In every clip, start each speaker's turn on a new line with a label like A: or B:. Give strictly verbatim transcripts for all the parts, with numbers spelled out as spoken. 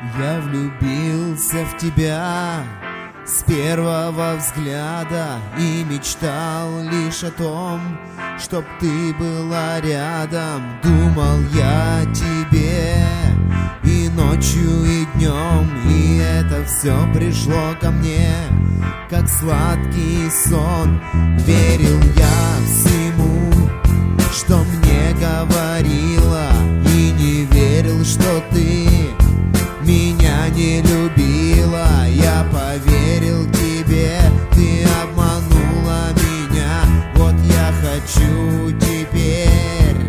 A: Я влюбился в тебя с первого взгляда и мечтал лишь о том, чтоб ты была рядом. Думал я о тебе и ночью, и днем, и это все пришло ко мне, как сладкий сон. Верил я всему, что мне говорила, и не верил, что ты меня не любила. Я поверил тебе, ты обманула меня. Вот я хочу теперь,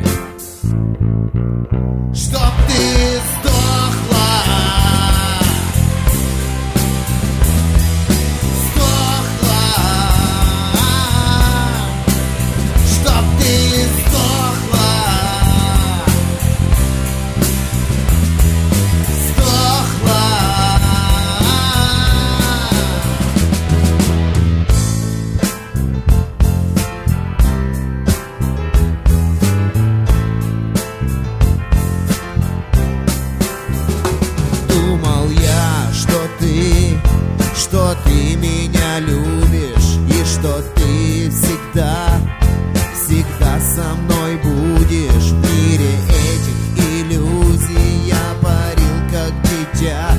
A: чтоб ты сдохла, сдохла, чтоб ты сдохла, сдохла. Думал я, что ты, что ты меня любишь, и что ты всегда, всегда со мной будешь. В мире этих иллюзий я парил как дитя.